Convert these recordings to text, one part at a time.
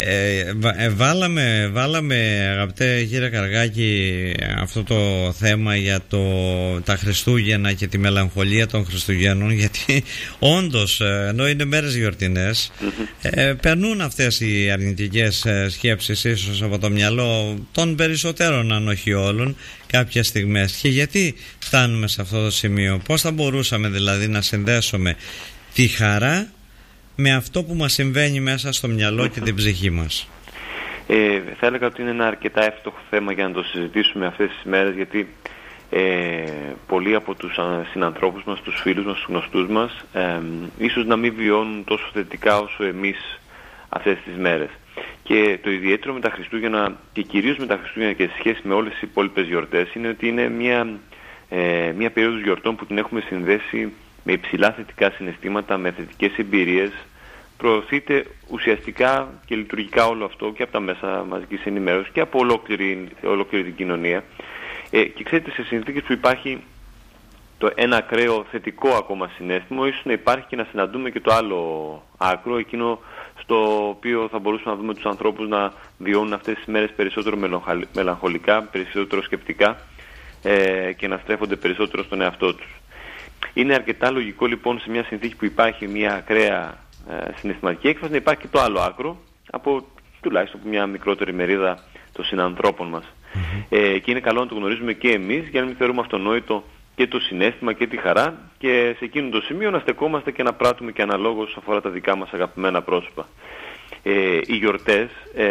Βάλαμε, αγαπητέ κύριε Καργάκη, αυτό το θέμα για τα Χριστούγεννα και τη μελαγχολία των Χριστουγέννων, γιατί όντως, ενώ είναι μέρες γιορτινές, περνούν αυτές οι αρνητικές σκέψεις ίσως από το μυαλό των περισσότερων, αν όχι όλων, κάποιες στιγμές. Και γιατί φτάνουμε σε αυτό το σημείο? Πώς θα μπορούσαμε δηλαδή να συνδέσουμε τη χαρά με αυτό που μας συμβαίνει μέσα στο μυαλό και την ψυχή μας? Θα έλεγα ότι είναι ένα αρκετά εύστοχο θέμα για να το συζητήσουμε αυτές τις μέρες, γιατί πολλοί από τους συνανθρώπους μας, τους φίλους μας, τους γνωστούς μας, ίσως να μην βιώνουν τόσο θετικά όσο εμείς αυτές τις μέρες. Και το ιδιαίτερο με τα Χριστούγεννα, και κυρίως με τα Χριστούγεννα και σε σχέση με όλες τις υπόλοιπες γιορτές, είναι ότι είναι μια περίοδος γιορτών που την έχουμε συνδέσει με υψηλά θετικά συναισθήματα, με θετικές εμπειρίες. Προωθείται ουσιαστικά και λειτουργικά όλο αυτό και από τα μέσα μαζικής ενημέρωσης και από ολόκληρη την κοινωνία. Και ξέρετε, σε συνθήκες που υπάρχει ένα ακραίο θετικό ακόμα συναίσθημα, ίσως να υπάρχει και να συναντούμε και το άλλο άκρο, εκείνο στο οποίο θα μπορούσαμε να δούμε τους ανθρώπους να βιώνουν αυτές τις μέρες περισσότερο μελαγχολικά, περισσότερο σκεπτικά και να στρέφονται περισσότερο στον εαυτό τους. Είναι αρκετά λογικό λοιπόν σε μια συνθήκη που υπάρχει μια ακραία συναισθηματική έκφραση να υπάρχει και το άλλο άκρο από τουλάχιστον μια μικρότερη μερίδα των συνανθρώπων μας. Και είναι καλό να το γνωρίζουμε και εμείς για να μην θεωρούμε αυτονόητο και το συναίσθημα και τη χαρά, και σε εκείνο το σημείο να στεκόμαστε και να πράττουμε και αναλόγως αφορά τα δικά μας αγαπημένα πρόσωπα. Οι γιορτές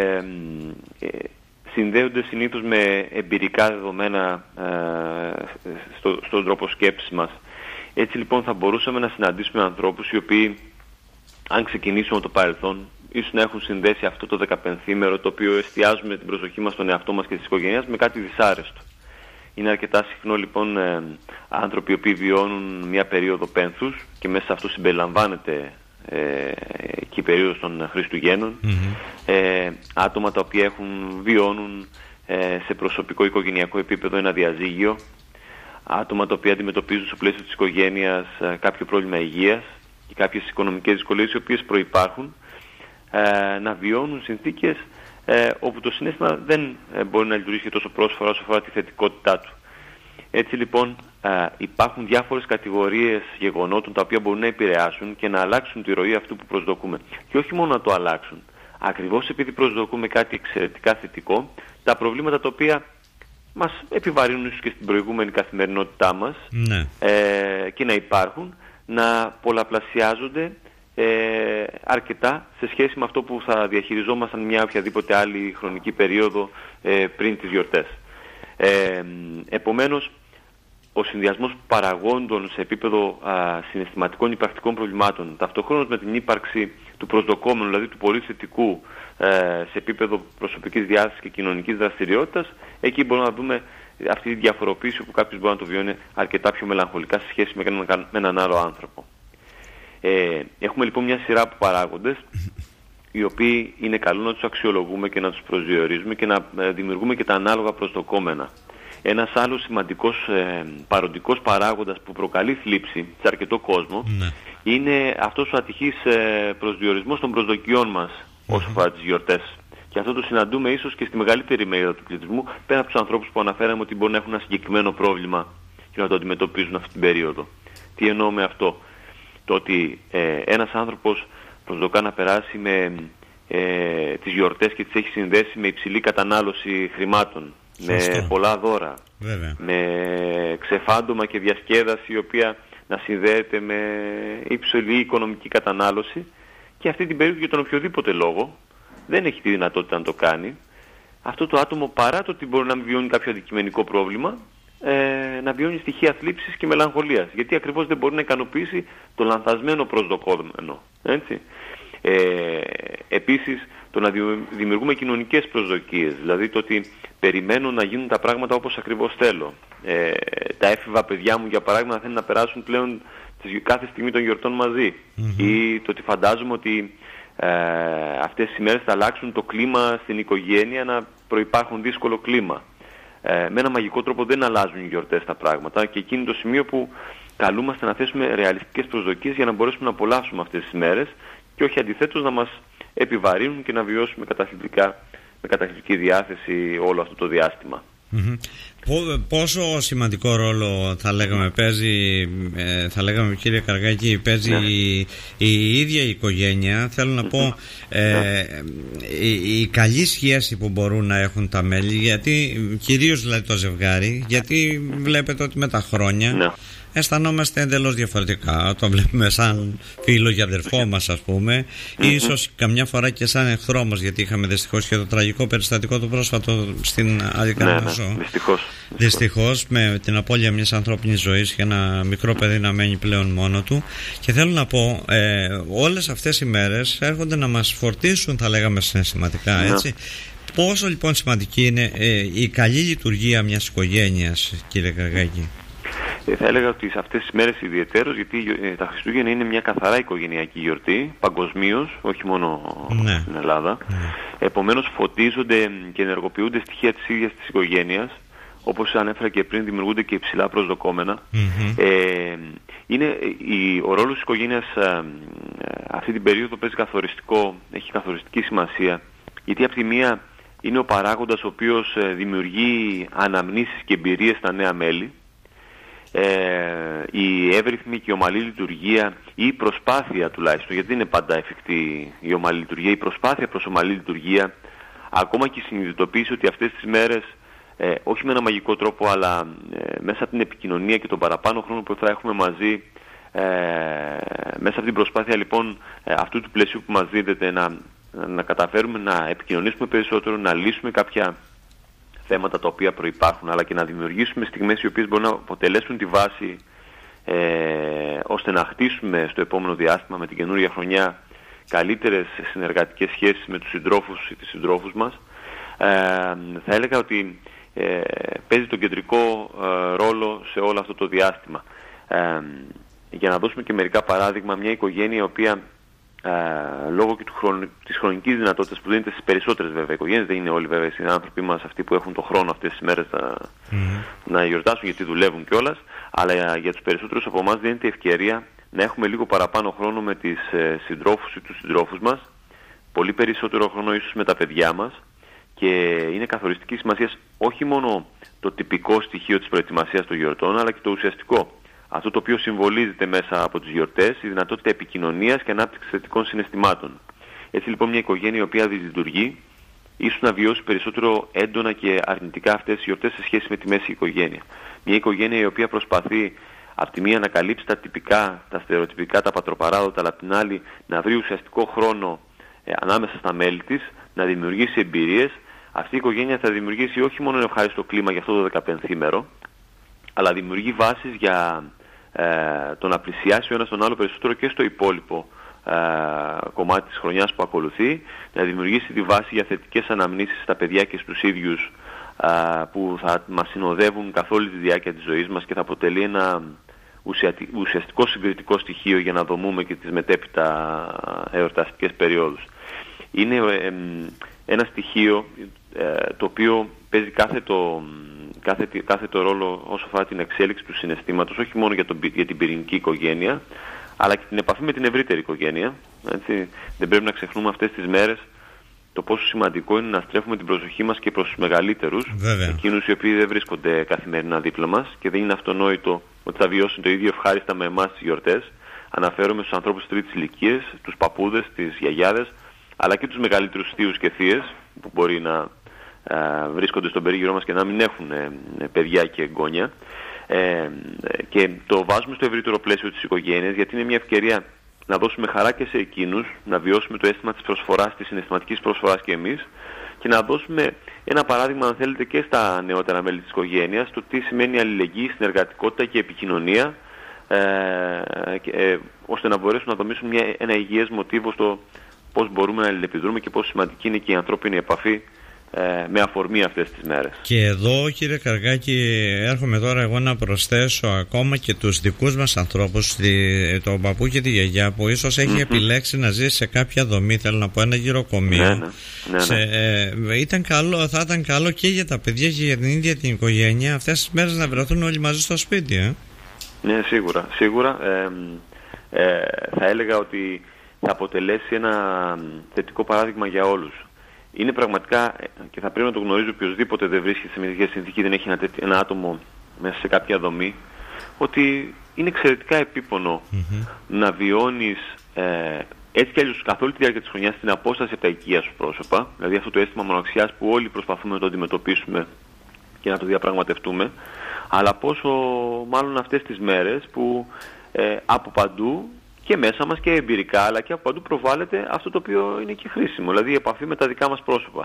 συνδέονται συνήθως με εμπειρικά δεδομένα στον τρόπο σκέψης μας. Έτσι λοιπόν θα μπορούσαμε να συναντήσουμε ανθρώπους οι οποίοι, αν ξεκινήσουμε από το παρελθόν, ίσως να έχουν συνδέσει αυτό το 15ήμερο, το οποίο εστιάζουμε την προσοχή μας στον εαυτό μας και της οικογένειας, με κάτι δυσάρεστο. Είναι αρκετά συχνό λοιπόν άνθρωποι οι οποίοι βιώνουν μια περίοδο πένθους, και μέσα σε αυτό συμπεριλαμβάνεται και η περίοδος των Χριστουγέννων, άτομα τα οποία βιώνουν σε προσωπικό οικογενειακό επίπεδο ένα διαζύγιο, άτομα τα οποία αντιμετωπίζουν στο πλαίσιο της οικογένειας κάποιο πρόβλημα υγείας και κάποιες οικονομικές δυσκολίες οι οποίες προϋπάρχουν, να βιώνουν συνθήκες όπου το συναίσθημα δεν μπορεί να λειτουργήσει τόσο πρόσφορα όσο αφορά τη θετικότητά του. Έτσι λοιπόν υπάρχουν διάφορες κατηγορίες γεγονότων τα οποία μπορούν να επηρεάσουν και να αλλάξουν τη ροή αυτού που προσδοκούμε. Και όχι μόνο να το αλλάξουν. Ακριβώς επειδή προσδοκούμε κάτι εξαιρετικά θετικό, τα προβλήματα τα οποία μας επιβαρύνουν ίσως και στην προηγούμενη καθημερινότητά μας, και να υπάρχουν, να πολλαπλασιάζονται αρκετά σε σχέση με αυτό που θα διαχειριζόμασταν μια οποιαδήποτε άλλη χρονική περίοδο πριν τις γιορτές. Επομένως, ο συνδυασμός παραγόντων σε επίπεδο συναισθηματικών ή πρακτικών προβλημάτων, ταυτοχρόνως με την ύπαρξη του προσδοκόμενου, δηλαδή του πολύ θετικού, σε επίπεδο προσωπικής διάθεσης και κοινωνικής δραστηριότητας, εκεί μπορούμε να δούμε αυτή τη διαφοροποίηση όπου κάποιος μπορεί να το βιώνει αρκετά πιο μελαγχολικά σε σχέση με έναν άλλο άνθρωπο. Έχουμε λοιπόν μια σειρά από παράγοντες, οι οποίοι είναι καλό να τους αξιολογούμε και να τους προσδιορίζουμε και να δημιουργούμε και τα ανάλογα προσδοκόμενα. Ένας άλλος σημαντικός παροντικός παράγοντας που προκαλεί θλίψη σε αρκετό κόσμο είναι αυτός ο ατυχής προσδιορισμός των προσδοκιών μας όσο αφορά τις γιορτές. Και αυτό το συναντούμε ίσως και στη μεγαλύτερη μερίδα του πληθυσμού, πέρα από τους ανθρώπους που αναφέραμε ότι μπορεί να έχουν ένα συγκεκριμένο πρόβλημα και να το αντιμετωπίζουν αυτή την περίοδο. Τι εννοώ με αυτό? Το ότι ένας άνθρωπος προσδοκά να περάσει με τις γιορτές και τις έχει συνδέσει με υψηλή κατανάλωση χρημάτων, με πολλά δώρα, με ξεφάντωμα και διασκέδαση η οποία να συνδέεται με υψηλή οικονομική κατανάλωση, και αυτή την περίοδο για τον οποιοδήποτε λόγο δεν έχει τη δυνατότητα να το κάνει. Αυτό το άτομο, παρά το ότι μπορεί να βιώνει κάποιο αντικειμενικό πρόβλημα, να βιώνει στοιχεία θλίψης και μελαγχολίας, γιατί ακριβώς δεν μπορεί να ικανοποιήσει το λανθασμένο προσδοκόμενο. Έτσι. Επίσης, το να δημιουργούμε κοινωνικές προσδοκίες, δηλαδή το ότι περιμένω να γίνουν τα πράγματα όπως ακριβώς θέλω. Τα έφηβα παιδιά μου, για παράδειγμα, θέλουν να περάσουν πλέον κάθε στιγμή των γιορτών μαζί, ή το ότι φαντάζομαι ότι αυτές τις ημέρες θα αλλάξουν το κλίμα στην οικογένεια, να προϋπάρχουν δύσκολο κλίμα. Με ένα μαγικό τρόπο δεν αλλάζουν οι γιορτές τα πράγματα, και εκείνη το σημείο που καλούμαστε να θέσουμε ρεαλιστικές προσδοκίες για να μπορέσουμε να απολαύσουμε αυτές τις μέρες και όχι αντιθέτως να μας επιβαρύνουν και να βιώσουμε με καταθλιπτική διάθεση όλο αυτό το διάστημα. Πόσο σημαντικό ρόλο θα λέγαμε παίζει, κύριε Καργάκη, παίζει η ίδια η οικογένεια? Θέλω να πω η καλή σχέση που μπορούν να έχουν τα μέλη, γιατί κυρίως δηλαδή το ζευγάρι, γιατί βλέπετε ότι με τα χρόνια αισθανόμαστε εντελώς διαφορετικά. Το βλέπουμε σαν φίλο και αδερφό μας, ας πούμε, ίσως καμιά φορά και σαν εχθρό μας, γιατί είχαμε δυστυχώς και το τραγικό περιστατικό το πρόσφατο στην Αλικαρνασσό. Δυστυχώς, με την απώλεια μιας ανθρώπινης ζωής και ένα μικρό παιδί να μένει πλέον μόνο του. Και θέλω να πω, όλες αυτές οι μέρες έρχονται να μας φορτίσουν, θα λέγαμε, συναισθηματικά, έτσι. Πόσο λοιπόν σημαντική είναι η καλή λειτουργία μιας οικογένειας, κύριε Καργάκη? Θα έλεγα ότι σε αυτές τις μέρες ιδιαιτέρως, γιατί τα Χριστούγεννα είναι μια καθαρά οικογενειακή γιορτή, παγκοσμίως, όχι μόνο στην Ελλάδα. Επομένως φωτίζονται και ενεργοποιούνται στοιχεία της ίδιας της οικογένειας, όπως ανέφερα και πριν, δημιουργούνται και υψηλά προσδοκόμενα. Ο ρόλος της οικογένειας αυτή την περίοδο έχει καθοριστική σημασία, γιατί από τη μία είναι ο παράγοντας ο οποίος δημιουργεί αναμνήσεις και εμπειρίες στα νέα μέλη. Η εύρυθμη και η ομαλή λειτουργία, ή η προσπάθεια τουλάχιστον, γιατί δεν είναι πάντα εφικτή η ομαλή λειτουργία, η προσπάθεια προς ομαλή λειτουργία, ακόμα και η συνειδητοποίηση ότι αυτές τις μέρες, όχι με ένα μαγικό τρόπο, αλλά μέσα από την επικοινωνία και τον παραπάνω χρόνο που θα έχουμε μαζί, μέσα από την προσπάθεια λοιπόν αυτού του πλαισίου που μας δίδεται, να καταφέρουμε να επικοινωνήσουμε περισσότερο, να λύσουμε κάποια θέματα τα οποία προϋπάρχουν, αλλά και να δημιουργήσουμε στιγμές οι οποίες μπορούν να αποτελέσουν τη βάση ώστε να χτίσουμε στο επόμενο διάστημα, με την καινούργια χρονιά, καλύτερες συνεργατικές σχέσεις με τους συντρόφους ή τις συντρόφους μας. Θα έλεγα ότι παίζει τον κεντρικό ρόλο σε όλο αυτό το διάστημα. Για να δώσουμε και μερικά παράδειγμα, μια οικογένεια η οποία λόγω και της χρονικής δυνατότητας που δίνεται στις περισσότερες βέβαια οικογένειες, δεν είναι όλοι βέβαια οι άνθρωποι μας αυτοί που έχουν το χρόνο αυτές τις μέρες να γιορτάσουν, γιατί δουλεύουν κιόλας, αλλά για τους περισσότερους από εμάς δίνεται η ευκαιρία να έχουμε λίγο παραπάνω χρόνο με τις συντρόφους ή τους συντρόφους μας, πολύ περισσότερο χρόνο ίσως με τα παιδιά μας, και είναι καθοριστική σημασία όχι μόνο το τυπικό στοιχείο της προετοιμασίας των γιορτών, αλλά και το ουσιαστικό. Αυτό το οποίο συμβολίζεται μέσα από τις γιορτές, η δυνατότητα επικοινωνίας και ανάπτυξης θετικών συναισθημάτων. Έτσι λοιπόν μια οικογένεια η οποία δυσλειτουργεί, ίσως να βιώσει περισσότερο έντονα και αρνητικά αυτές τις γιορτές σε σχέση με τη μέση οικογένεια. Μια οικογένεια η οποία προσπαθεί από τη μία να καλύψει τα τυπικά, τα στερεοτυπικά, τα πατροπαράδοτα, αλλά από την άλλη να βρει ουσιαστικό χρόνο ανάμεσα στα μέλη της, να δημιουργήσει εμπειρίες. Αυτή η οικογένεια θα δημιουργήσει όχι μόνο ένα ευχάριστο κλίμα για αυτό το 15ήμερο, αλλά δημιουργεί βάσεις για το να πλησιάσει ο ένας τον άλλο περισσότερο και στο υπόλοιπο κομμάτι της χρονιάς που ακολουθεί, να δημιουργήσει τη βάση για θετικές αναμνήσεις στα παιδιά και στους ίδιους, που θα μας συνοδεύουν καθ' όλη τη διάρκεια της ζωής μας και θα αποτελεί ένα ουσιαστικό συγκριτικό στοιχείο για να δομούμε και τις μετέπειτα εορταστικές περιόδους. Είναι ένα στοιχείο το οποίο παίζει κάθετο ρόλο όσο αφορά την εξέλιξη του συναισθήματος, όχι μόνο για την πυρηνική οικογένεια, αλλά και την επαφή με την ευρύτερη οικογένεια. Έτσι. Δεν πρέπει να ξεχνούμε αυτές τις μέρες το πόσο σημαντικό είναι να στρέφουμε την προσοχή μας και προς τους μεγαλύτερους, εκείνους οι οποίοι δεν βρίσκονται καθημερινά δίπλα μας και δεν είναι αυτονόητο ότι θα βιώσουν το ίδιο ευχάριστα με εμάς τις γιορτές. Αναφέρομαι στους ανθρώπους της τρίτης ηλικίας, τους παππούδες, τις γιαγιάδες, αλλά και τους μεγαλύτερους θείους και θείες που μπορεί να βρίσκονται στον περίγυρό μας και να μην έχουν παιδιά και εγγόνια, και το βάζουμε στο ευρύτερο πλαίσιο της οικογένειας, γιατί είναι μια ευκαιρία να δώσουμε χαρά και σε εκείνους, να βιώσουμε το αίσθημα της προσφοράς, της συναισθηματικής προσφοράς και εμείς, και να δώσουμε ένα παράδειγμα, αν θέλετε, και στα νεότερα μέλη της οικογένειας, το τι σημαίνει αλληλεγγύη, συνεργατικότητα και επικοινωνία, ώστε να μπορέσουν να δομήσουν ένα υγιές μοτίβο στο πώς μπορούμε να αλληλεπιδρούμε και πόσο σημαντική είναι και η ανθρώπινη επαφή με αφορμή αυτές τις μέρες. Και εδώ, κύριε Καργάκη, έρχομαι τώρα εγώ να προσθέσω ακόμα και τους δικούς μας ανθρώπους, τον παππού και τη γιαγιά που ίσως έχει επιλέξει να ζήσει σε κάποια δομή, θέλω να πω ένα γυροκομείο. Θα ήταν καλό και για τα παιδιά και για την ίδια την οικογένεια αυτές τις μέρες να βρεθούν όλοι μαζί στο σπίτι. Ναι, σίγουρα. Θα έλεγα ότι θα αποτελέσει ένα θετικό παράδειγμα για όλους. Είναι πραγματικά, και θα πρέπει να το γνωρίζει οποιοδήποτε δεν βρίσκεται σε μια τέτοια συνθήκη, δεν έχει ένα άτομο μέσα σε κάποια δομή, ότι είναι εξαιρετικά επίπονο να βιώνεις έτσι κι αλλιώς καθ' όλη τη διάρκεια της χρονιάς την απόσταση από τα οικεία σου πρόσωπα, δηλαδή αυτό το αίσθημα μοναξιάς που όλοι προσπαθούμε να το αντιμετωπίσουμε και να το διαπραγματευτούμε, αλλά πόσο μάλλον αυτές τις μέρες που από παντού και μέσα μας και εμπειρικά, αλλά και από παντού προβάλλεται αυτό το οποίο είναι και χρήσιμο, δηλαδή η επαφή με τα δικά μας πρόσωπα.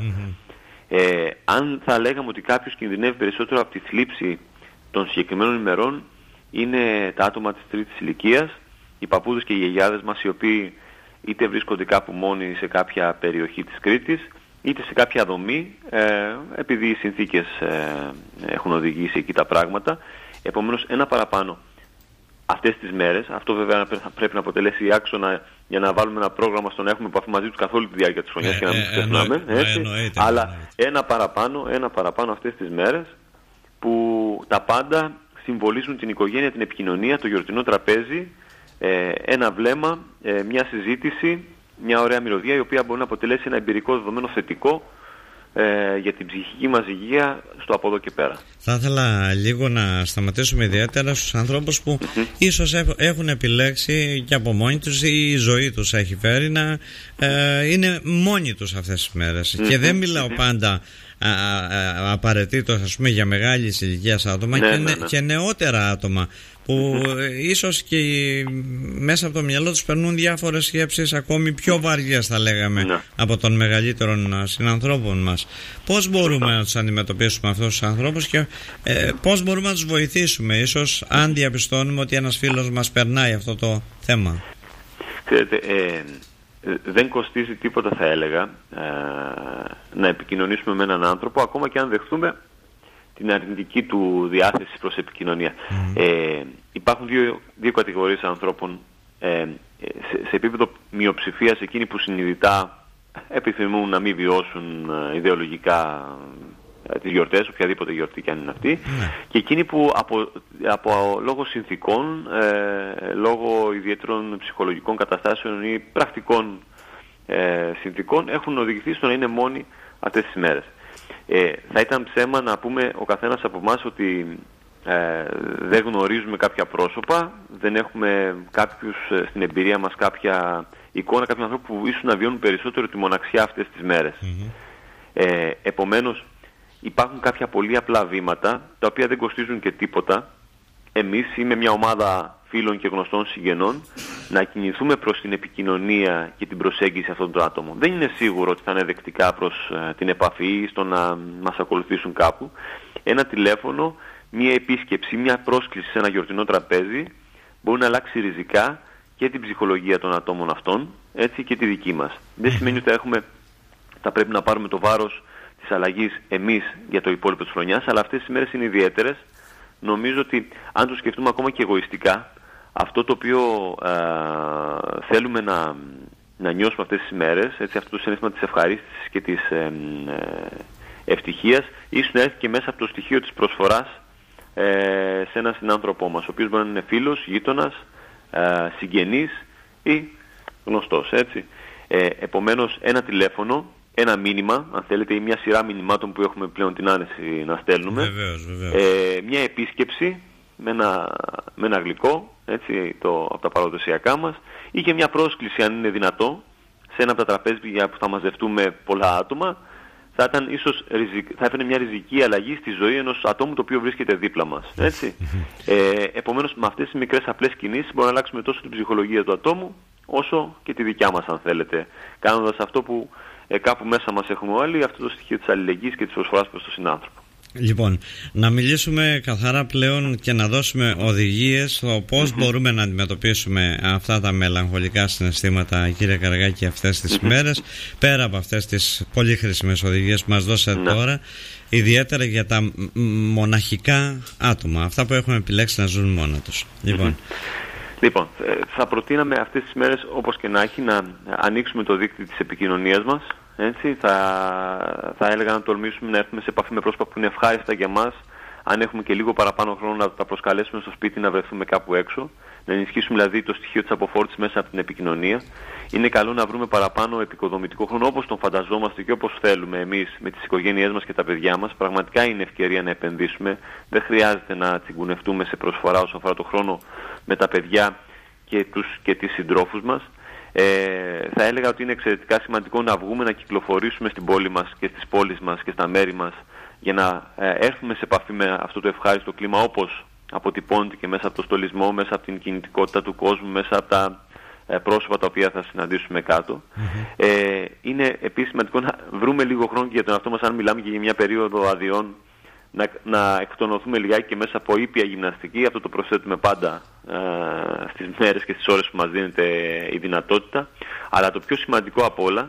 Αν θα λέγαμε ότι κάποιος κινδυνεύει περισσότερο από τη θλίψη των συγκεκριμένων ημερών, είναι τα άτομα της τρίτης ηλικίας, οι παππούδες και οι γιαγιάδες μας, οι οποίοι είτε βρίσκονται κάπου μόνοι σε κάποια περιοχή της Κρήτης, είτε σε κάποια δομή, επειδή οι συνθήκες έχουν οδηγήσει εκεί τα πράγματα. Επομένως, ένα παραπάνω αυτές τις μέρες, αυτό βέβαια πρέπει να αποτελέσει άξονα για να βάλουμε ένα πρόγραμμα στο να έχουμε επαφή μαζί τους καθ' όλη τη διάρκεια της χρονιάς και να μην τους ξεχνάμε. Αλλά ένα παραπάνω αυτές τις μέρες που τα πάντα συμβολίζουν την οικογένεια, την επικοινωνία, το γιορτινό τραπέζι, ένα βλέμμα, μια συζήτηση, μια ωραία μυρωδία η οποία μπορεί να αποτελέσει ένα εμπειρικό δεδομένο θετικό για την ψυχική μας υγεία στο από εδώ και πέρα. Θα ήθελα λίγο να σταματήσουμε ιδιαίτερα στους ανθρώπους που ίσως έχουν επιλέξει και από μόνοι τους ή η ζωή τους έχει φέρει να είναι μόνοι τους αυτές τις μέρες. Και δεν μιλάω πάντα απαραίτητος, ας πούμε, για μεγάλης ηλικίας άτομα και νεότερα άτομα που ίσως και μέσα από το μυαλό τους περνούν διάφορες σκέψεις ακόμη πιο βαριές, θα λέγαμε, από των μεγαλύτερων συνανθρώπων μας. Πώς μπορούμε να τους αντιμετωπίσουμε αυτούς τους ανθρώπους και πώς μπορούμε να τους βοηθήσουμε, ίσως αν διαπιστώνουμε ότι ένας φίλος μας περνάει αυτό το θέμα? Ξέρετε, δεν κοστίζει τίποτα, θα έλεγα, να επικοινωνήσουμε με έναν άνθρωπο, ακόμα και αν δεχτούμε την αρνητική του διάθεση προς επικοινωνία. Υπάρχουν δύο κατηγορίες ανθρώπων σε επίπεδο μειοψηφίας, εκείνοι που συνειδητά επιθυμούν να μην βιώσουν ιδεολογικά τις γιορτές, οποιαδήποτε γιορτή κι αν είναι αυτή, και εκείνοι που από λόγω συνθήκων, λόγω ιδιαίτερων ψυχολογικών καταστάσεων ή πρακτικών συνθήκων έχουν οδηγηθεί στο να είναι μόνοι αυτές τις μέρες. Θα ήταν ψέμα να πούμε ο καθένας από εμάς ότι δεν γνωρίζουμε κάποια πρόσωπα, δεν έχουμε κάποιους στην εμπειρία μας κάποια εικόνα, κάποιους ανθρώπους που ίσως να βιώνουν περισσότερο τη μοναξιά αυτές τις μέρες. Επομένως, υπάρχουν κάποια πολύ απλά βήματα, τα οποία δεν κοστίζουν και τίποτα. Εμείς με μια ομάδα φίλων και γνωστών συγγενών να κινηθούμε προς την επικοινωνία και την προσέγγιση αυτών των άτομων. Δεν είναι σίγουρο ότι θα είναι δεκτικά προς την επαφή ή στο να μας ακολουθήσουν κάπου. Ένα τηλέφωνο, μια επίσκεψη, μια πρόσκληση σε ένα γιορτινό τραπέζι μπορεί να αλλάξει ριζικά και την ψυχολογία των ατόμων αυτών, έτσι και τη δική μας. Δεν σημαίνει ότι θα πρέπει να πάρουμε το βάρος της αλλαγής εμείς για το υπόλοιπο της χρονιάς, αλλά αυτές τις μέρες είναι ιδιαίτερες. Νομίζω ότι αν το σκεφτούμε ακόμα και εγωιστικά, αυτό το οποίο θέλουμε να νιώσουμε αυτές τις μέρες, έτσι, αυτό το συναίσθημα της ευχαρίστησης και της ευτυχίας, ίσως να έρθει και μέσα από το στοιχείο της προσφοράς σε έναν συνάνθρωπό μας, ο οποίος μπορεί να είναι φίλος, γείτονας, συγγενής ή γνωστός, έτσι. Επομένως, ένα τηλέφωνο, ένα μήνυμα, αν θέλετε, ή μια σειρά μηνυμάτων που έχουμε πλέον την άνεση να στέλνουμε. Βεβαίως. Μια επίσκεψη με ένα γλυκό, έτσι, από τα παραδοσιακά μας, ή και μια πρόσκληση, αν είναι δυνατό, σε ένα από τα τραπέζια που θα μαζευτούμε πολλά άτομα, θα έφερε μια ριζική αλλαγή στη ζωή ενός ατόμου το οποίο βρίσκεται δίπλα μας. Έτσι. Επομένως, με αυτές τις μικρές απλές κινήσεις μπορούμε να αλλάξουμε τόσο την ψυχολογία του ατόμου, όσο και τη δικιά μας, αν θέλετε, κάνοντας αυτό που κάπου μέσα μας έχουμε όλοι, αυτό το στοιχείο της αλληλεγγύης και της προσφοράς προς τον συνάνθρωπο. Λοιπόν, να μιλήσουμε καθαρά πλέον και να δώσουμε οδηγίες στο πώς μπορούμε να αντιμετωπίσουμε αυτά τα μελαγχολικά συναισθήματα, κύριε Καραγάκη, αυτές τις μέρες, πέρα από αυτές τις πολύ χρήσιμες οδηγίες που μας δώσατε τώρα, ιδιαίτερα για τα μοναχικά άτομα, αυτά που έχουν επιλέξει να ζουν μόνα τους. Λοιπόν, θα προτείναμε αυτές τις μέρες, όπως και να έχει, να ανοίξουμε το δίκτυο της επικοινωνίας μας. Έτσι, θα έλεγα να τολμήσουμε να έρθουμε σε επαφή με πρόσωπα που είναι ευχάριστα για μας. Αν έχουμε και λίγο παραπάνω χρόνο, να τα προσκαλέσουμε στο σπίτι, να βρεθούμε κάπου έξω. να ενισχύσουμε δηλαδή το στοιχείο της αποφόρτισης μέσα από την επικοινωνία. Είναι καλό να βρούμε παραπάνω επικοδομητικό χρόνο όπως τον φανταζόμαστε και όπως θέλουμε εμείς με τις οικογένειές μας και τα παιδιά μας. Πραγματικά είναι ευκαιρία να επενδύσουμε. Δεν χρειάζεται να τσιγκουνευτούμε σε προσφορά όσον αφορά το χρόνο με τα παιδιά και τις συντρόφους μας. Θα έλεγα ότι είναι εξαιρετικά σημαντικό να βγούμε, να κυκλοφορήσουμε στην πόλη μας και στις πόλεις μας και στα μέρη μας για να έρθουμε σε επαφή με αυτό το ευχάριστο κλίμα όπως αποτυπώνεται και μέσα από το στολισμό, μέσα από την κινητικότητα του κόσμου, μέσα από τα πρόσωπα τα οποία θα συναντήσουμε κάτω. Είναι επίσης σημαντικό να βρούμε λίγο χρόνο και για τον εαυτό μας, αν μιλάμε και για μια περίοδο αδειών, να εκτονωθούμε λιγάκι και μέσα από ήπια γυμναστική. Αυτό το προσθέτουμε πάντα στις μέρες και στις ώρες που μας δίνεται η δυνατότητα. Αλλά το πιο σημαντικό απ' όλα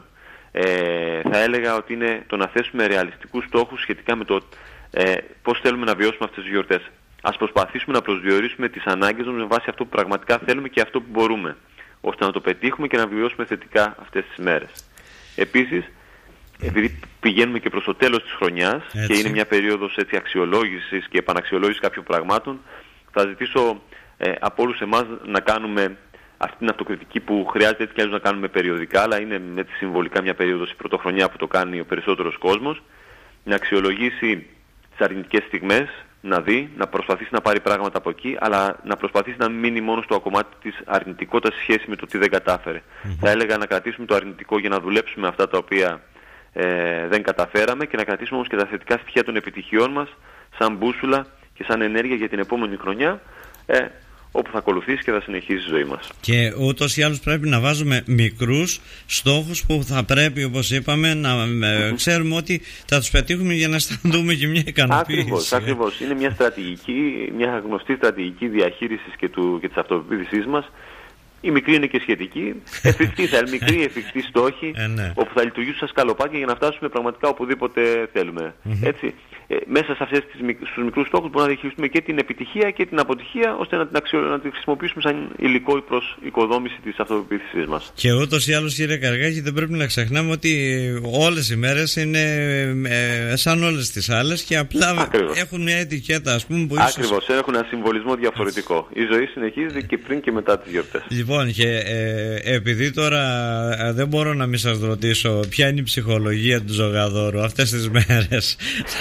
θα έλεγα ότι είναι το να θέσουμε ρεαλιστικούς στόχους σχετικά με το πώς θέλουμε να βιώσουμε αυτές τις γιορτές. Ας προσπαθήσουμε να προσδιορίσουμε τις ανάγκες μας με βάση αυτό που πραγματικά θέλουμε και αυτό που μπορούμε, ώστε να το πετύχουμε και να βιώσουμε θετικά αυτές τις μέρες. Επίσης, επειδή πηγαίνουμε και προς το τέλος της χρονιάς και είναι μια περίοδος αξιολόγησης και επαναξιολόγησης κάποιων πραγμάτων, θα ζητήσω από όλους εμάς να κάνουμε αυτή την αυτοκριτική που χρειάζεται έτσι κι αλλιώς να κάνουμε περιοδικά, αλλά είναι έτσι συμβολικά μια περίοδος η πρωτοχρονιά που το κάνει ο περισσότερος κόσμος, να αξιολογήσει τις αρνητικές στιγμές, να δει, να προσπαθήσει να πάρει πράγματα από εκεί, αλλά να προσπαθήσει να μην μείνει μόνο στο κομμάτι της αρνητικότητας σε σχέση με το τι δεν κατάφερε. Θα έλεγα να κρατήσουμε το αρνητικό για να δουλέψουμε αυτά τα οποία δεν καταφέραμε και να κρατήσουμε όμως και τα θετικά στοιχεία των επιτυχιών μας σαν μπούσουλα και σαν ενέργεια για την επόμενη χρονιά, όπου θα ακολουθήσει και θα συνεχίσει η ζωή μας. Και ούτως ή άλλως πρέπει να βάζουμε μικρούς στόχους που θα πρέπει, όπως είπαμε, να ξέρουμε ότι θα τους πετύχουμε για να αισθανθούμε και μια ικανοποίηση. Ακριβώς. Είναι μια στρατηγική, μια γνωστή στρατηγική διαχείρισης και της αυτοπεποίθησής μας. Η μικρή είναι και σχετική, μικρή εφικτή στόχη, όπου θα λειτουργήσουν σαν σκαλοπάτια για να φτάσουμε πραγματικά οπουδήποτε θέλουμε. Έτσι, μέσα σε αυτές στους μικρούς στόχους μπορούμε να διαχειριστούμε και την επιτυχία και την αποτυχία, ώστε να την χρησιμοποιήσουμε σαν υλικό προς οικοδόμηση της αυτοπεποίθησής μας. Και ούτως ή άλλως, κύριε Καργάκη, δεν πρέπει να ξεχνάμε ότι όλες οι μέρες είναι σαν όλες τις άλλες και απλά έχουν μια ετικέτα, ας πούμε. Ακριβώς, έχουν ένα συμβολισμό διαφορετικό. Η ζωή συνεχίζεται και πριν και μετά τις γιορτές. Λοιπόν, και επειδή τώρα δεν μπορώ να μην σας ρωτήσω ποια είναι η ψυχολογία του Ζογαδόρου αυτές τις μέρες,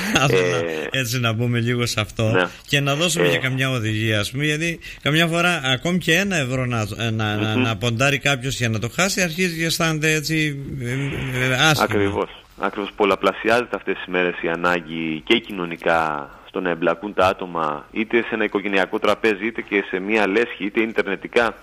έτσι να μπούμε λίγο σε αυτό και να δώσουμε και καμιά οδηγία, ας πούμε, γιατί καμιά φορά ακόμη και €1 να ποντάρει κάποιος για να το χάσει, αρχίζει και αισθάνεται έτσι άσχημα. Ακριβώς, πολλαπλασιάζεται αυτές τις μέρες η ανάγκη και κοινωνικά στο να εμπλακούν τα άτομα είτε σε ένα οικογενειακό τραπέζι είτε και σε μια λέσχη είτε ιντερνετικά,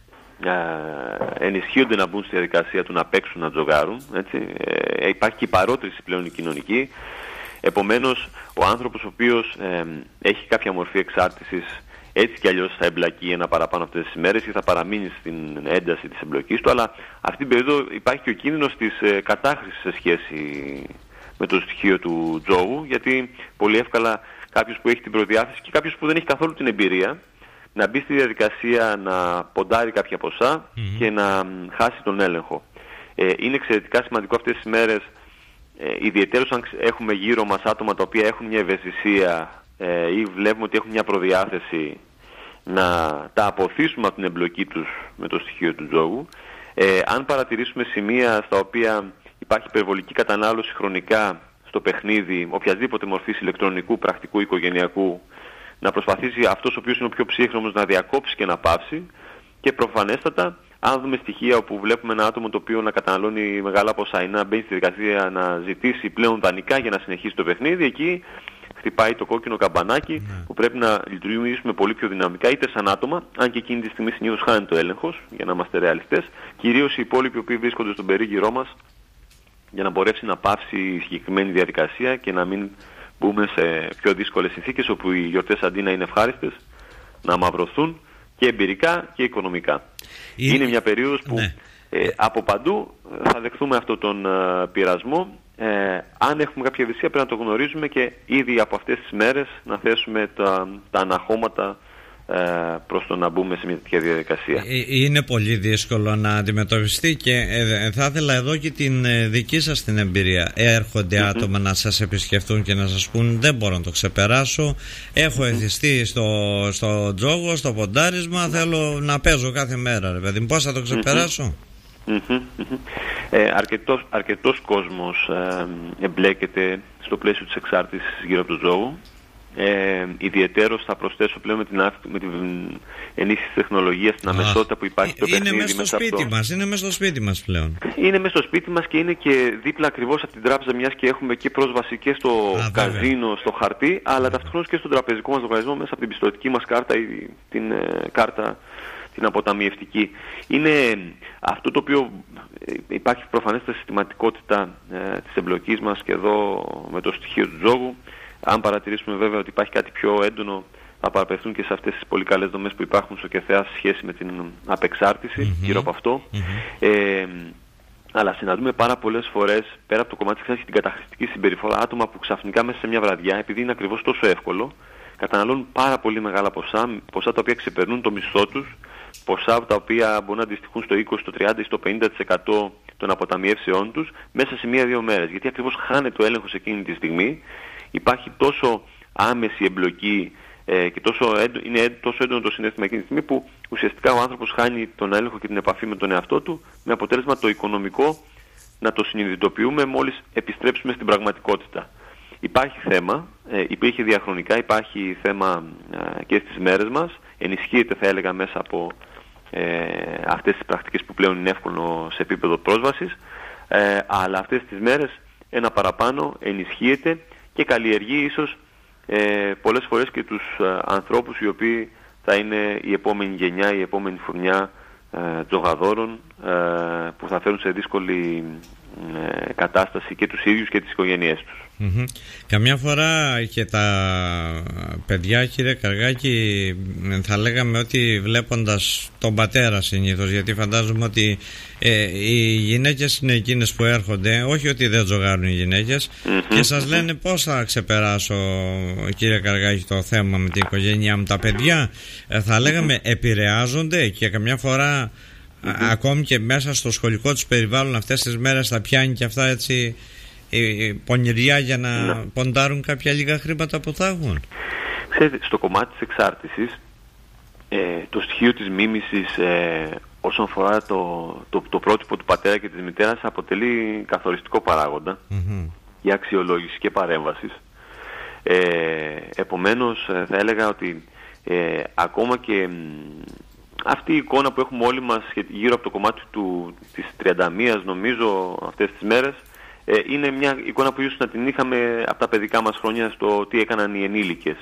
ενισχύονται να μπουν στη διαδικασία του να παίξουν, να τζογάρουν, έτσι. Υπάρχει και η παρότριση πλέον η κοινωνική. Επομένως, ο άνθρωπος ο οποίος έχει κάποια μορφή εξάρτησης έτσι κι αλλιώς θα εμπλακεί ένα παραπάνω αυτές τις μέρες ή θα παραμείνει στην ένταση της εμπλοκής του, αλλά αυτή την περίοδο υπάρχει και ο κίνδυνος της κατάχρησης σε σχέση με το στοιχείο του τζόγου, γιατί πολύ εύκολα κάποιος που έχει την προδιάθεση και κάποιος που δεν έχει καθόλου την εμπειρία να μπει στη διαδικασία να ποντάρει κάποια ποσά και να χάσει τον έλεγχο. Είναι εξαιρετικά σημαντικό αυτές τις μέρες, ιδιαιτέρως αν έχουμε γύρω μας άτομα τα οποία έχουν μια ευαισθησία ή βλέπουμε ότι έχουν μια προδιάθεση, να τα αποθήσουμε από την εμπλοκή τους με το στοιχείο του τζόγου. Αν παρατηρήσουμε σημεία στα οποία υπάρχει υπερβολική κατανάλωση χρονικά στο παιχνίδι οποιασδήποτε μορφής ηλεκτρονικού, πρακτικού, οικογενειακού, να προσπαθήσει αυτός ο οποίος είναι ο πιο ψύχρεμος να διακόψει και να πάυσει. Και προφανέστατα, αν δούμε στοιχεία όπου βλέπουμε ένα άτομο το οποίο να καταναλώνει μεγάλα ποσά ή να μπαίνει στη διαδικασία να ζητήσει πλέον δανεικά για να συνεχίσει το παιχνίδι, εκεί χτυπάει το κόκκινο καμπανάκι που πρέπει να λειτουργήσουμε πολύ πιο δυναμικά, είτε σαν άτομα, αν και εκείνη τη στιγμή συνήθως χάνεται ο έλεγχος, για να είμαστε ρεαλιστές, κυρίως οι υπόλοιποι που βρίσκονται στον περίγυρό μας, για να μπορέσει να πάυσει η συγκεκριμένη διαδικασία και να μην μπούμε σε πιο δύσκολες συνθήκες όπου οι γιορτές αντί να είναι ευχάριστες, να μαυρωθούν και εμπειρικά και οικονομικά. Είναι μια περίοδος που από παντού θα δεχθούμε αυτόν τον πειρασμό. Αν έχουμε κάποια ευαισθησία πρέπει να το γνωρίζουμε και ήδη από αυτές τις μέρες να θέσουμε τα αναχώματα προς το να μπούμε σε μια τέτοια διαδικασία. Είναι πολύ δύσκολο να αντιμετωπιστεί και θα ήθελα εδώ και την δική σας την εμπειρία. Έρχονται άτομα να σας επισκεφτούν και να σας πούν δεν μπορώ να το ξεπεράσω, έχω εθιστεί στο τζόγο, στο ποντάρισμα, θέλω να παίζω κάθε μέρα, ρε παιδί, πώς θα το ξεπεράσω? Αρκετός κόσμος εμπλέκεται στο πλαίσιο της εξάρτησης γύρω από τον τζόγο. Ιδιαιτέρως θα προσθέσω πλέον με την ενίσχυση της τεχνολογίας, την αμεσότητα που υπάρχει το παιχνίδι. Είναι μέσα στο σπίτι μας, είναι μέσα στο σπίτι μας πλέον. Είναι μέσα στο σπίτι μας και είναι και δίπλα ακριβώς από την τράπεζα, μιας και έχουμε και πρόσβαση και στο καζίνο, στο χαρτί, αλλά ταυτόχρονα και στον τραπεζικό μας λογαριασμό μέσα από την πιστωτική μας κάρτα ή την κάρτα την αποταμιευτική. Είναι αυτό το οποίο υπάρχει προφανέστατα συστηματικότητα της εμπλοκής μας και εδώ με το στοιχείο του τζόγου. Αν παρατηρήσουμε βέβαια ότι υπάρχει κάτι πιο έντονο, θα παραπευθούν και σε αυτές τις πολύ καλές δομές που υπάρχουν στο ΚΕΘΕΑ σε σχέση με την απεξάρτηση γύρω από αυτό. Αλλά συναντούμε πάρα πολλές φορές, πέρα από το κομμάτι της και την καταχρηστική συμπεριφορά, άτομα που ξαφνικά μέσα σε μια βραδιά, επειδή είναι ακριβώς τόσο εύκολο, καταναλώνουν πάρα πολύ μεγάλα ποσά τα οποία ξεπερνούν το μισθό τους, ποσά τα οποία μπορούν να αντιστοιχούν στο 20, στο 30 ή στο 50% των αποταμιεύσεών τους μέσα σε 1-2 μέρες. Γιατί ακριβώς χάνεται ο έλεγχος εκείνη τη στιγμή. Υπάρχει τόσο άμεση εμπλοκή και είναι τόσο έντονο το συναίσθημα εκείνη τη στιγμή που ουσιαστικά ο άνθρωπος χάνει τον έλεγχο και την επαφή με τον εαυτό του, με αποτέλεσμα το οικονομικό να το συνειδητοποιούμε μόλις επιστρέψουμε στην πραγματικότητα. Υπάρχει θέμα, υπήρχε διαχρονικά, υπάρχει θέμα και στις μέρες μας, ενισχύεται θα έλεγα μέσα από αυτές τις πρακτικές που πλέον είναι εύκολο σε επίπεδο πρόσβασης, αλλά αυτές τις μέρες ένα παραπάνω ενισχύεται και καλλιεργεί ίσως πολλές φορές και τους ανθρώπους οι οποίοι θα είναι η επόμενη γενιά, η επόμενη φουρνιά τζογαδόρων που θα φέρουν σε δύσκολη κατάσταση και τους ίδιους και τις οικογένειές τους. Καμιά φορά και τα παιδιά, κύριε Καργάκη, θα λέγαμε ότι βλέποντας τον πατέρα συνήθως, γιατί φαντάζομαι ότι οι γυναίκες είναι εκείνες που έρχονται, όχι ότι δεν τζογάρουν οι γυναίκες, και σας λένε πώς θα ξεπεράσω, κύριε Καργάκη, το θέμα με την οικογένειά μου. Τα παιδιά θα λέγαμε επηρεάζονται και καμιά φορά ακόμη και μέσα στο σχολικό τους περιβάλλον αυτές τις μέρες θα πιάνει και αυτά έτσι η πονηριά για να ποντάρουν κάποια λίγα χρήματα που θα έχουν. Ξέρετε, στο κομμάτι της εξάρτησης το στοιχείο της μίμησης όσον αφορά το πρότυπο του πατέρα και της μητέρας αποτελεί καθοριστικό παράγοντα για αξιολόγηση και παρέμβασης. Επομένως θα έλεγα ότι ακόμα και αυτή η εικόνα που έχουμε όλοι μας γύρω από το κομμάτι της 31ης νομίζω αυτές τις μέρες είναι μια εικόνα που ίσως να την είχαμε από τα παιδικά μας χρόνια στο τι έκαναν οι ενήλικες.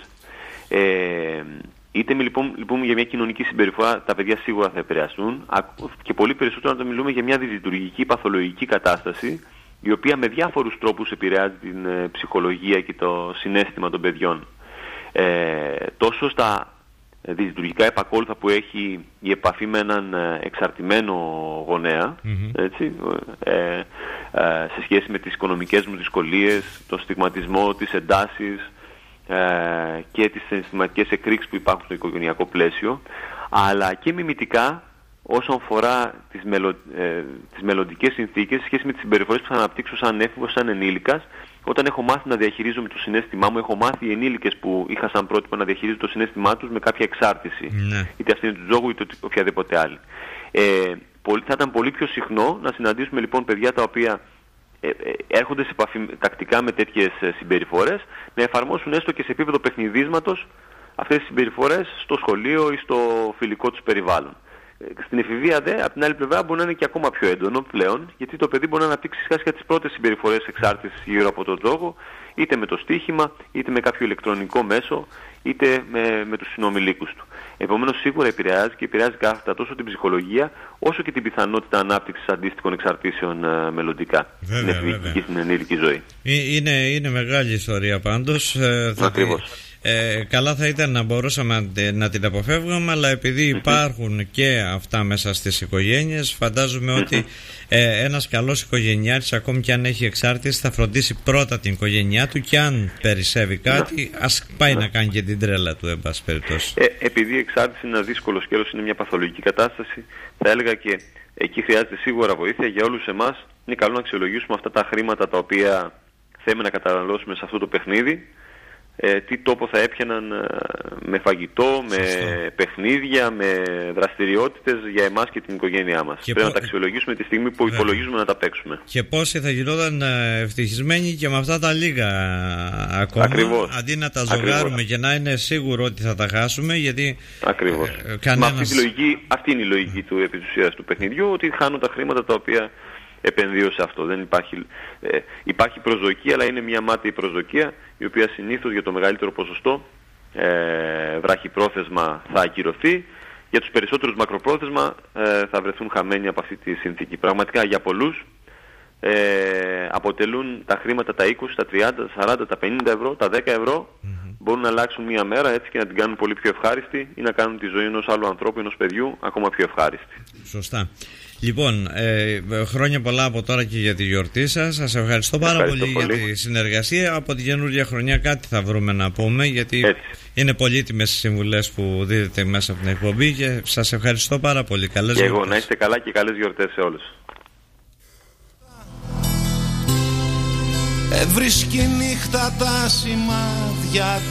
Είτε λοιπόν για μια κοινωνική συμπεριφορά, τα παιδιά σίγουρα θα επηρεαστούν, και πολύ περισσότερο όταν μιλούμε για μια δυσλειτουργική παθολογική κατάσταση η οποία με διάφορους τρόπους επηρεάζει την ψυχολογία και το συναίσθημα των παιδιών. Τόσο στα δυσλειτουργικά επακόλουθα που έχει η επαφή με έναν εξαρτημένο γονέα, έτσι, σε σχέση με τις οικονομικές μου δυσκολίες, τον στιγματισμό, τις εντάσεις και τις συναισθηματικές εκρήξεις που υπάρχουν στο οικογενειακό πλαίσιο, αλλά και μιμητικά όσον αφορά τις μελλοντικές συνθήκες σε σχέση με τις συμπεριφορές που θα αναπτύξω σαν έφηβος, σαν ενήλικας, όταν έχω μάθει να διαχειρίζομαι το συναίσθημά μου, έχω μάθει οι ενήλικες που είχα σαν πρότυπο να διαχειρίζονται το συναίσθημά τους με κάποια εξάρτηση. Είτε αυτή είναι του τζόγου είτε οποιαδήποτε άλλη. Θα ήταν πολύ πιο συχνό να συναντήσουμε λοιπόν παιδιά τα οποία έρχονται σε επαφή τακτικά με τέτοιες συμπεριφορές, να εφαρμόσουν έστω και σε επίπεδο παιχνιδίσματος αυτές τις συμπεριφορές στο σχολείο ή στο φιλικό τους περιβάλλον. Στην εφηβεία από την άλλη πλευρά μπορεί να είναι και ακόμα πιο έντονο πλέον, γιατί το παιδί μπορεί να αναπτύξει σιγά-σιγά τις πρώτες συμπεριφορές εξάρτησης γύρω από τον τζόγο, είτε με το στοίχημα, είτε με κάποιο ηλεκτρονικό μέσο, είτε με τους συνομιλίκους του. Επομένως σίγουρα επηρεάζει και επηρεάζει κάθετα τόσο την ψυχολογία όσο και την πιθανότητα ανάπτυξης αντίστοιχων εξαρτήσεων μελλοντικά στην εφηβική και στην ενήλικη ζωή. Είναι μεγάλη ιστορία πάντως. Ακριβώς. καλά θα ήταν να μπορούσαμε να την αποφεύγουμε, αλλά επειδή υπάρχουν και αυτά μέσα στις οικογένειες, φαντάζομαι ότι ένας καλός οικογενειάρχης, ακόμη και αν έχει εξάρτηση, θα φροντίσει πρώτα την οικογένειά του και αν περισσεύει κάτι, ας πάει να κάνει και την τρέλα του, εν πάση περιπτώσει. Επειδή η εξάρτηση είναι ένα δύσκολο σκέλος, είναι μια παθολογική κατάσταση, θα έλεγα και εκεί χρειάζεται σίγουρα βοήθεια για όλους εμάς. Είναι καλό να αξιολογήσουμε αυτά τα χρήματα τα οποία θέλουμε να καταναλώσουμε σε αυτό το παιχνίδι, τι τόπο θα έπιαναν με φαγητό, με παιχνίδια, με δραστηριότητες για εμάς και την οικογένειά μας. Πρέπει να τα αξιολογήσουμε τη στιγμή που υπολογίζουμε να τα παίξουμε. Και πόσοι θα γινόταν ευτυχισμένοι και με αυτά τα λίγα ακόμα. Ακριβώς. Αντί να τα ζογάρουμε και να είναι σίγουρο ότι θα τα χάσουμε, γιατί ακριβώς. Αυτή είναι η λογική του επί της ουσίας του παιχνιδιού, ότι χάνω τα χρήματα τα οποία επενδύω σε αυτό. Δεν υπάρχει προσδοκία, αλλά είναι μια μάταιη προσδοκία, η οποία συνήθως για το μεγαλύτερο ποσοστό βραχυπρόθεσμα θα ακυρωθεί. Για τους περισσότερους μακροπρόθεσμα θα βρεθούν χαμένοι από αυτή τη συνθήκη. Πραγματικά για πολλούς αποτελούν τα χρήματα τα 20, τα 30, τα 40, τα 50 ευρώ, τα 10 ευρώ μπορούν να αλλάξουν μία μέρα έτσι και να την κάνουν πολύ πιο ευχάριστη ή να κάνουν τη ζωή ενός άλλου ανθρώπου, ενός παιδιού ακόμα πιο ευχάριστη. Σωστά. Λοιπόν, χρόνια πολλά από τώρα και για τη γιορτή σας. Σας ευχαριστώ πάρα πολύ για τη συνεργασία. Από τη καινούργια χρονιά κάτι θα βρούμε να πούμε, γιατί είναι πολύτιμες οι συμβουλές που δίδετε μέσα από την εκπομπή και σας ευχαριστώ πάρα πολύ. Καλές γιορτές. Εγώ να είστε καλά και καλές γιορτές σε όλους. Βρίσκει νύχτα τα σημάδια